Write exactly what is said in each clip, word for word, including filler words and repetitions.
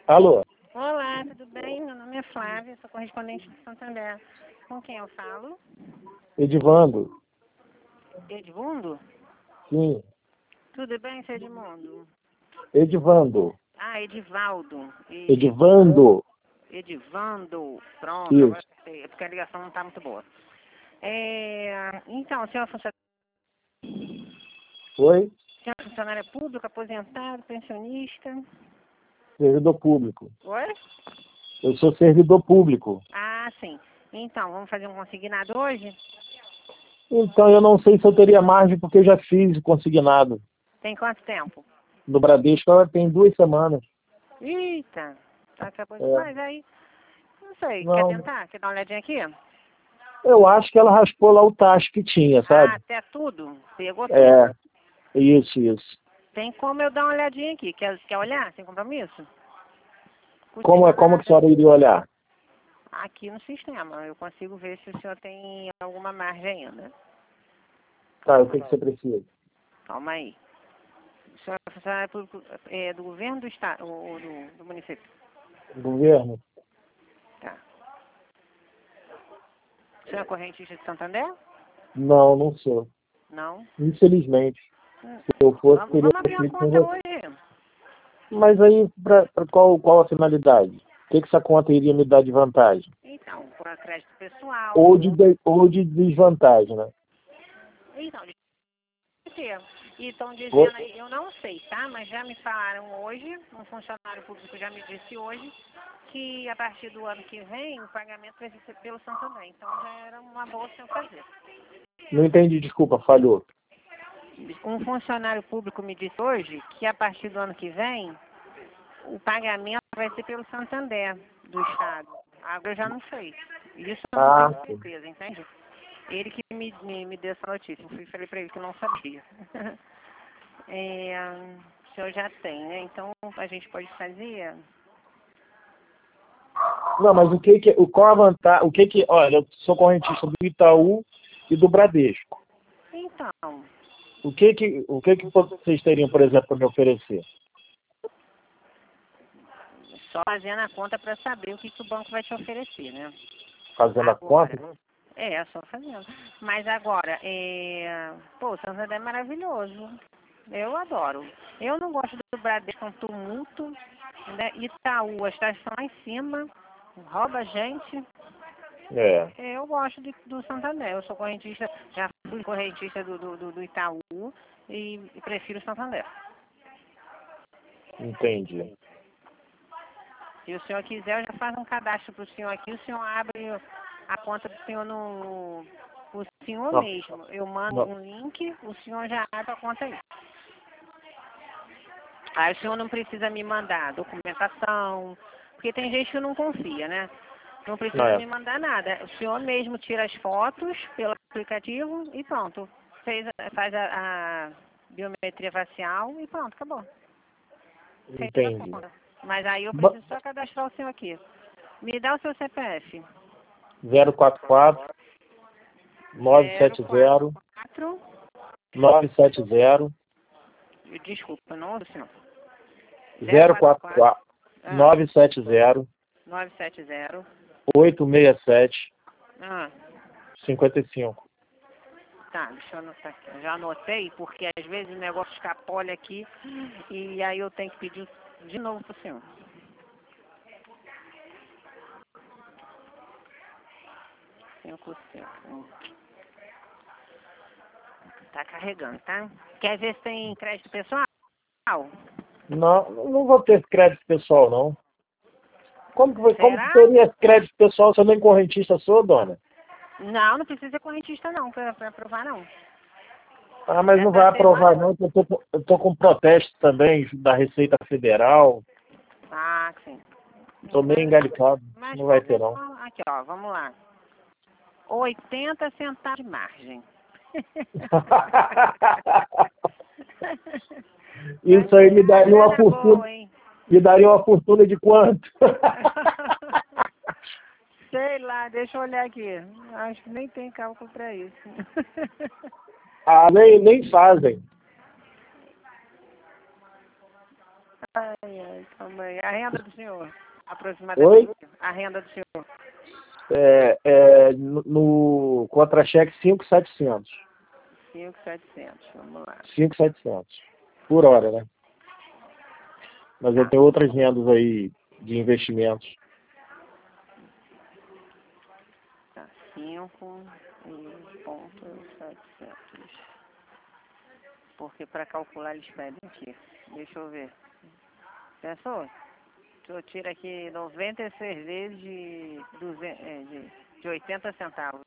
Alô? Olá, tudo bem? Meu nome é Flávia, sou correspondente de Santander. Com quem eu falo? Edivando? Edmundo? Sim. Tudo bem, seu Edmundo? Edivando. Ah, Edivaldo. E- Edivando. Edivando. Pronto, Isso. agora sei, é porque a ligação não está muito boa. É, então, o senhor é funcionário, Oi? o senhor é funcionário público, aposentado, pensionista? Servidor público. Oi? Eu sou servidor público. Ah, sim. Então, vamos fazer um consignado hoje? Então eu não sei se eu teria margem porque eu já fiz o consignado. Tem quanto tempo? No Bradesco ela tem duas semanas. Eita, tá acabou É. demais aí. Não sei, quer Não. tentar? Quer dar uma olhadinha aqui? Eu acho que ela raspou lá o tacho que tinha, Ah, sabe? até tudo? Pegou tudo? É. Isso, isso. Tem como eu dar uma olhadinha aqui. Quer, quer olhar sem compromisso? Como é como que a senhora iria olhar? Aqui no sistema. Eu consigo ver se o senhor tem alguma margem ainda. Tá, o que, que você precisa? Calma aí. O senhor é funcionário público é, do governo do estado ou do, do município? Governo? Tá. O senhor é correntista de Santander? Não, não sou. Não? Infelizmente. Hum. Se eu fosse, Vamos, teria vamos abrir uma feito com conta você. hoje. Mas aí, pra, pra qual, qual a finalidade? O que, que essa conta iria me dar de vantagem? Então, por crédito pessoal. Ou de, de- ou de desvantagem, né? Então, de ter. E estão Oi? dizendo aí, eu não sei, tá? Mas já me falaram hoje, um funcionário público já me disse hoje, que a partir do ano que vem o pagamento vai ser pelo Santander. Então já era uma boa sem fazer. Não entendi, desculpa, falhou. Um funcionário público me disse hoje que a partir do ano que vem o pagamento vai ser pelo Santander do Estado. Agora eu já não sei. Isso eu não Ah, tenho sim. certeza, entende? Ele que me, me, me deu essa notícia. Eu fui, falei para ele que eu não sabia. É, o senhor já tem, né? Então a gente pode fazer. Não, mas o que que, o, qual a vantagem, o que que, olha, eu sou correntista do Itaú e do Bradesco. Então, O que que, o que que vocês teriam, por exemplo, para me oferecer? só fazendo a conta para saber o que, que o banco vai te oferecer, né? Fazendo a Agora, conta? é, só fazendo. Mas agora, é... pô, o Santander é maravilhoso. Eu adoro. Eu não gosto do Bradesco, é um tumulto, né? Itaú, as taxas estão lá em cima, rouba a gente. É, Eu gosto de- do Santander. Eu sou correntista, já fui correntista do, do, do- do Itaú e, e prefiro o Santander. entendi. Se o senhor quiser, eu já faço um cadastro para o senhor aqui. O senhor abre a conta do senhor no... O senhor Não, mesmo. Eu mando não, um link, o senhor já abre a conta aí. Aí o senhor não precisa me mandar documentação, porque tem gente que não confia, né? Não não precisa é. me mandar nada. O senhor mesmo tira as fotos pelo aplicativo e pronto. Fez, a- faz a, a biometria facial e pronto, acabou. Fez a Entendi. conta. Mas aí eu Ba- preciso só cadastrar o senhor aqui. Me dá o seu C P F. zero quatro quatro, nove zero sete zero, quatro. nove sete zero, Desculpa, não do senhor. zero zero quatro quatro quatro. quatro, Ah, nove sete zero, nove sete zero. oito seis sete, Ah. cinco cinco. Tá, deixa eu anotar aqui. Eu já anotei, porque às vezes o negócio escapole aqui e aí eu tenho que pedir de novo pro senhor. Cinco, cinco. Tá carregando, tá? Quer ver se tem crédito pessoal? Não, não vou ter crédito pessoal, não. Como que, vai- como que Será? teria crédito pessoal se eu nem correntista sou, dona? Não, não precisa ser correntista não, pra, pra aprovar não. Ah, mas não vai Essa aprovar, semana... não, porque eu tô, com- eu tô com protesto também da Receita Federal. Ah, sim. Tô meio Mas, engalicado. mas de Não vai ter, qualquer não. forma, aqui ó, vamos lá. oitenta centavos de margem. Vai Isso aí me ganhar uma daria uma grana fortuna. boa, hein? Me daria uma fortuna de quanto? Sei lá, deixa eu olhar aqui. Acho que nem tem cálculo pra isso. Ah, nem, nem fazem. Ai, ai, calma aí. A renda do senhor, aproximadamente. Oi? A renda do senhor. É, é, no, no contra-cheque cinco mil e setecentos. cinco mil e setecentos, vamos lá. cinco mil e setecentos. Por hora, né? Mas eu tenho outras rendas aí de investimentos. Tá, cinco ponto setecentos. Porque para calcular eles pedem aqui. Deixa eu ver. Pensou? Eu tiro aqui noventa e seis vezes de, duzentos, é, de, de oitenta centavos.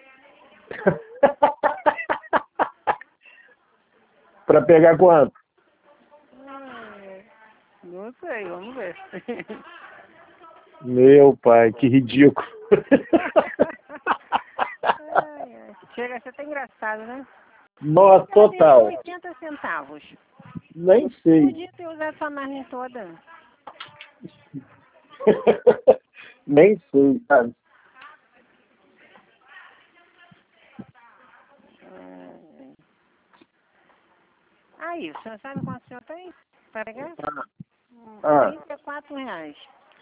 Para pegar quanto? Não sei, vamos ver. Meu pai, que ridículo. Ai, ai. Chega a ser até engraçado, né? Nossa, total. oitenta centavos. Nem sei. Podia ter usado sua margem toda. Nem sei, sabe? Aí, o senhor sabe quanto o senhor tem? Para pegar? Ah. trinta e quatro reais.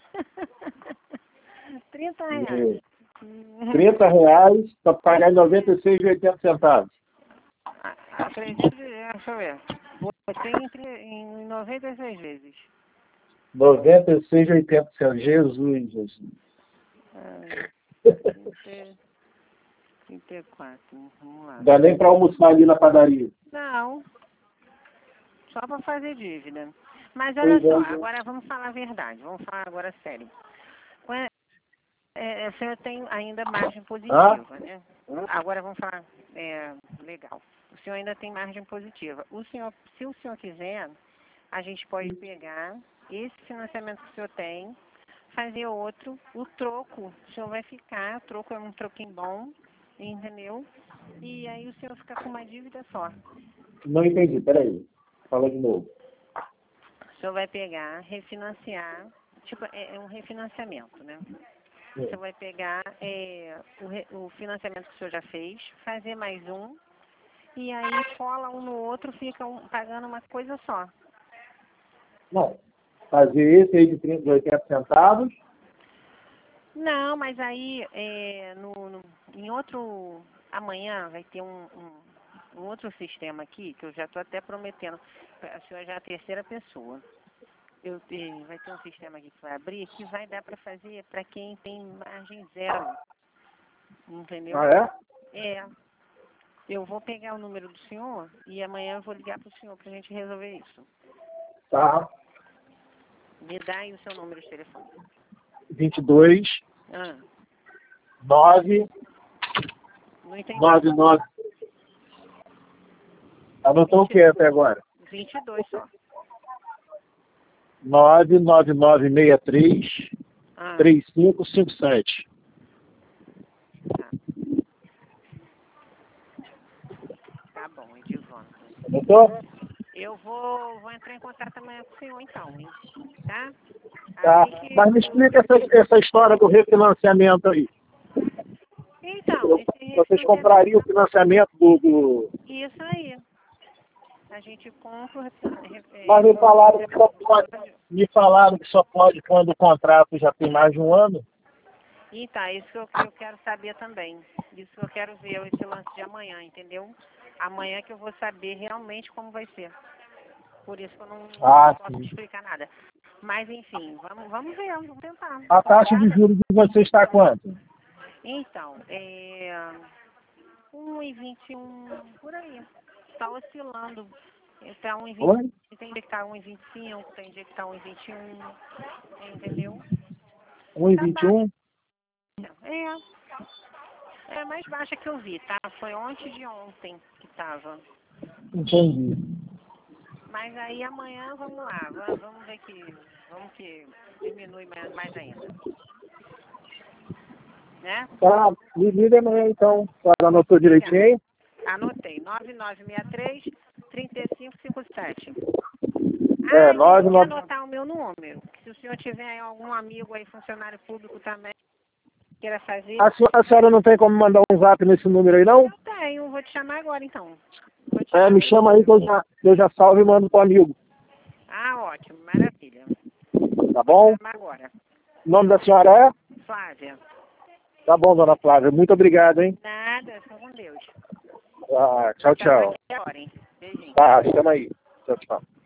trinta reais. trinta reais para pagar noventa e seis e oitenta centavos. Acredito, deixa eu ver. Botei em, em noventa e seis vezes. noventa e seis e oitenta centavos. Jesus, Jesus. Ah, trinta e quatro, vamos lá. Dá nem para almoçar ali na padaria. Não, só para fazer dívida. Mas olha Pois só, é. agora vamos falar a verdade, vamos falar agora sério. É, é, o senhor tem ainda margem positiva, Ah? né? Agora vamos falar é, legal. O senhor ainda tem margem positiva. O senhor, se o senhor quiser, a gente pode pegar esse financiamento que o senhor tem, fazer outro, o troco, o senhor vai ficar, o troco é um troquinho bom, entendeu? E aí o senhor fica com uma dívida só. Não entendi, peraí. Fala de novo. O senhor vai pegar, refinanciar, tipo, é, é um refinanciamento, né? O senhor vai pegar é, o, re, o financiamento que o senhor já fez, fazer mais um, e aí cola um no outro, fica um, pagando uma coisa só. Não. Fazer esse aí de trinta, de oitenta centavos. Não, mas aí é, no, no, em outro. Amanhã vai ter um, um, um outro sistema aqui, que eu já estou até prometendo. A senhora já é a terceira pessoa. Eu tenho, vai ter um sistema aqui que vai abrir que vai dar para fazer para quem tem margem zero. Entendeu? Ah, é? É. Eu vou pegar o número do senhor e amanhã eu vou ligar para o senhor para a gente resolver isso. Tá. Me dá aí o seu número de telefone. vinte e dois, Ah, nove, não entendi. nove nove. Anotou o que até agora? vinte e dois só. nove nove nove seis três, Ah, três cinco cinco sete. tá. Tá bom, Edivana. Anotou? Eu vou, vou entrar em contato amanhã com o senhor então, hein? Tá? Tá. Assim que- Mas me explica essa, essa história do refinanciamento aí. Então, esse Vocês refinanciamento- comprariam o financiamento do... do... Isso aí. A gente compra... é, Mas me falaram que só pode, pode- me falaram que só pode quando o contrato já tem mais de um ano. Então, é isso que eu, que eu quero saber também. Isso que eu quero ver, esse lance de amanhã, entendeu? Amanhã que eu vou saber realmente como vai ser. Por isso que eu não, Ah, não posso sim. te explicar nada. Mas, enfim, vamos, vamos ver, vamos tentar. A taxa de juros de você está quanto? Então, é um e vinte e um por aí. Está oscilando. Está um e vinte, Oi? tem dia que está um e vinte e cinco, tem dia que está um e vinte e um, entendeu? um e vinte e um? É. É mais baixa que eu vi, tá? Foi ontem de ontem que tava. Entendi. Mas aí amanhã vamos lá, va- vamos ver que vamos que diminui mais, mais ainda. Né? Tá, me liga amanhã então. Tá, anotou direitinho? Anotei, nove nove seis três, três cinco cinco sete. É, Ah, nove, e nove... anotar o meu número. Se o senhor tiver algum amigo aí, funcionário público também, queira fazer. A senhora, a senhora não tem como mandar um zap nesse número aí, não? Eu tenho, vou te chamar agora então. Vou te É, chamar me chama aí que eu já, eu já salvo e mando pro amigo. Ah, ótimo, maravilha. Tá bom? Agora. O nome da senhora é? Flávia. Tá bom, dona Flávia. Muito obrigado, hein? Nada, só com Deus. Ah, tchau, tchau. Até agora, hein? Beijinho. Tá, chama aí. Tchau, tchau.